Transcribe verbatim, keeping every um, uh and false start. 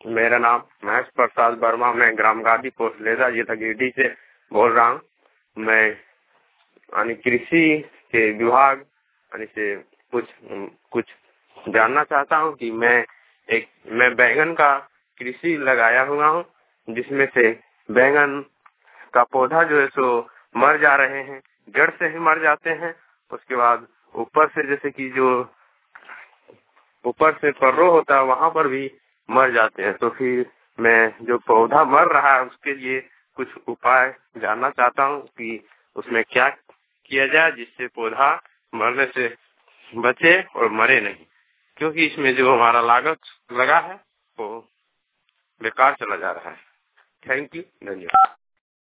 मेरा नाम महेश प्रसाद वर्मा, मैं ग्राम गादी पोस्ट लेदा जिला गिरिडीह से बोल रहा हूँ। मैं यानी कृषि के विभाग यानी से कुछ कुछ जानना चाहता हूँ कि मैं एक मैं बैंगन का कृषि लगाया हुआ हूँ, जिसमें से बैंगन का पौधा जो है सो मर जा रहे हैं, जड़ से ही मर जाते हैं। उसके बाद ऊपर से जैसे कि जो ऊपर से पर्रो होता है वहाँ पर भी मर जाते हैं। तो फिर मैं जो पौधा मर रहा है उसके लिए कुछ उपाय जानना चाहता हूँ कि उसमें क्या किया जाए जिससे पौधा मरने से बचे और मरे नहीं, क्योंकि इसमें जो हमारा लागत लगा है वो बेकार चला जा रहा है। थैंक यू, धन्यवाद।